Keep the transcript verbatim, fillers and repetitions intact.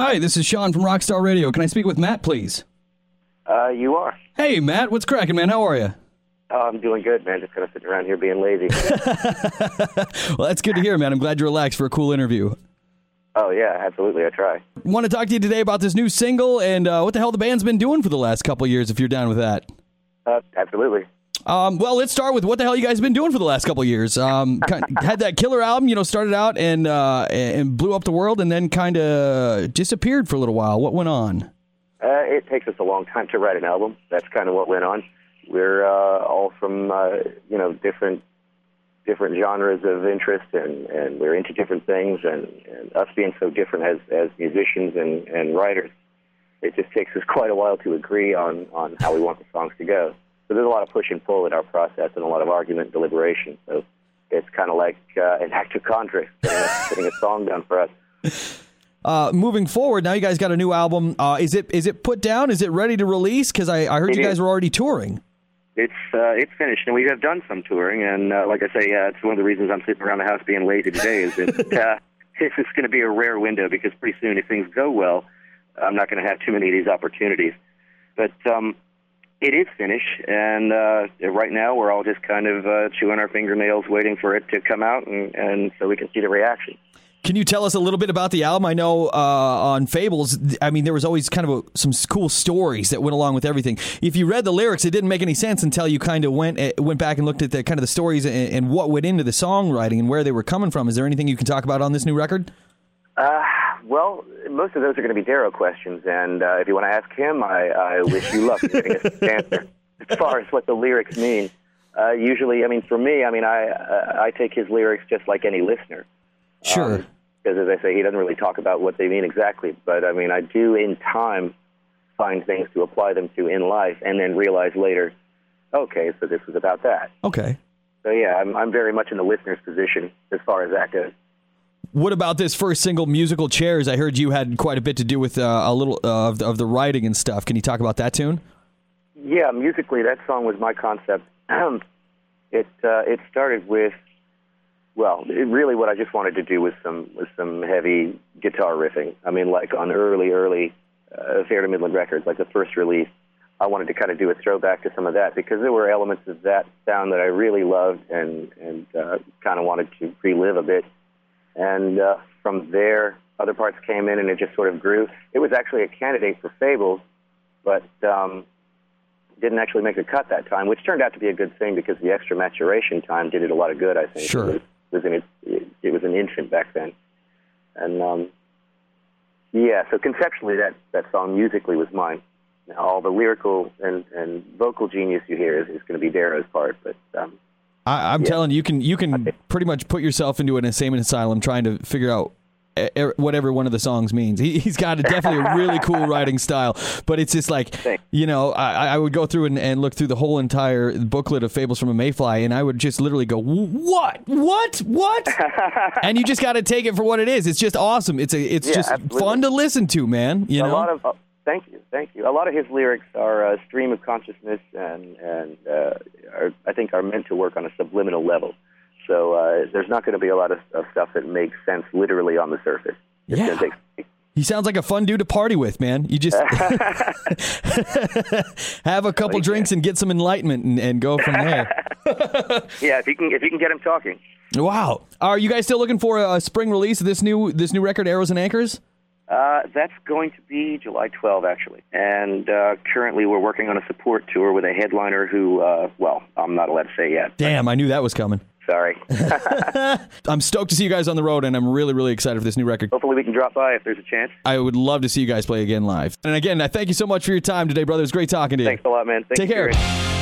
Hi, this is Sean from Rockstar Radio. Can I speak with Matt, please? Uh, you are. Hey, Matt. What's cracking, man? How are you? Oh, I'm doing good, man. Just kind of sitting around here being lazy. Well, that's good to hear, man. I'm glad you're relaxed for a cool interview. Oh, yeah, absolutely. I try. Want to talk to you today about this new single and uh, what the hell the band's been doing for the last couple of years, if you're down with that. Uh, absolutely. Um, well, let's start with what the hell you guys been doing for the last couple of years. Um, kind of had that killer album, you know, started out and uh, and blew up the world, and then kind of disappeared for a little while. What went on? Uh, it takes us a long time to write an album. That's kind of what went on. We're uh, all from uh, you know different different genres of interest, and, and we're into different things. And, and us being so different as as musicians and, and writers, it just takes us quite a while to agree on on how we want the songs to go. So there's a lot of push and pull in our process and a lot of argument and deliberation. So it's kind of like uh, an act of Congress getting a song done for us. Uh, moving forward, now you guys got a new album. Uh, is it is it put down? Is it ready to release? Because I, I heard it you guys is. were already touring. It's uh, it's finished, and we have done some touring. And uh, like I say, uh, it's one of the reasons I'm sitting around the house being lazy today. Is that uh, this is going to be a rare window, because pretty soon, if things go well, I'm not going to have too many of these opportunities. But um, it is finished, and uh, right now we're all just kind of uh, chewing our fingernails, waiting for it to come out, and, and so we can see the reaction. Can you tell us a little bit about the album? I know uh, on Fables, I mean, there was always kind of a, some cool stories that went along with everything. If you read the lyrics, it didn't make any sense until you kind of went went back and looked at the kind of the stories and, and what went into the songwriting and where they were coming from. Is there anything you can talk about on this new record? Uh, well, most of those are going to be Darrow questions, and uh, if you want to ask him, I, I wish you luck in getting a answer. As far as what the lyrics mean, uh, usually, I mean, for me, I mean, I uh, I take his lyrics just like any listener. Sure. Because, um, as I say, he doesn't really talk about what they mean exactly, but, I mean, I do, in time, find things to apply them to in life, and then realize later, okay, so this was about that. Okay. So, yeah, I'm, I'm very much in the listener's position as far as that goes. What about this first single, Musical Chairs? I heard you had quite a bit to do with uh, a little uh, of, the, of the writing and stuff. Can you talk about that tune? Yeah, musically, that song was my concept. it uh, it started with, well, it really what I just wanted to do was some was some heavy guitar riffing. I mean, like on early, early uh, Fair to Midland Records, like the first release, I wanted to kind of do a throwback to some of that, because there were elements of that sound that I really loved and, and uh, kind of wanted to relive a bit. And uh, from there, other parts came in, and it just sort of grew. It was actually a candidate for Fables, but um, didn't actually make a cut that time, which turned out to be a good thing, because the extra maturation time did it a lot of good, I think. Sure. It was, in it, it was an infant back then. And, um, yeah, so conceptually, that, that song musically was mine. Now, all the lyrical and, and vocal genius you hear is, is going to be Darrow's part, but... Um, I, I'm yeah. telling you, you can you can pretty much put yourself into an insane asylum trying to figure out whatever one of the songs means. He, he's got a, definitely a really cool writing style, but it's just like, Thanks. you know, I, I would go through and, and look through the whole entire booklet of Fables from a Mayfly, and I would just literally go, what, what, what? And you just got to take it for what it is. It's just awesome. It's a, it's yeah, just absolutely. fun to listen to, man. You a know. Lot of, uh, thank you, thank you. A lot of his lyrics are a stream of consciousness, and and uh, are, I think are meant to work on a subliminal level. So uh, there's not going to be a lot of, of stuff that makes sense literally on the surface. It's yeah. take... He sounds like a fun dude to party with, man. You just have a couple drinks and get some enlightenment and, and go from there. Yeah, if you can if you can get him talking. Wow. Are you guys still looking for a spring release of this new this new record, Arrows and Anchors? Uh, that's going to be July twelfth, actually. And uh, currently we're working on a support tour with a headliner who, uh, well, I'm not allowed to say yet. Damn, I knew that was coming. Sorry. I'm stoked to see you guys on the road, and I'm really, really excited for this new record. Hopefully we can drop by if there's a chance. I would love to see you guys play again live. And again, I thank you so much for your time today, brother. It was great talking to you. Thanks a lot, man. Thank Take you care.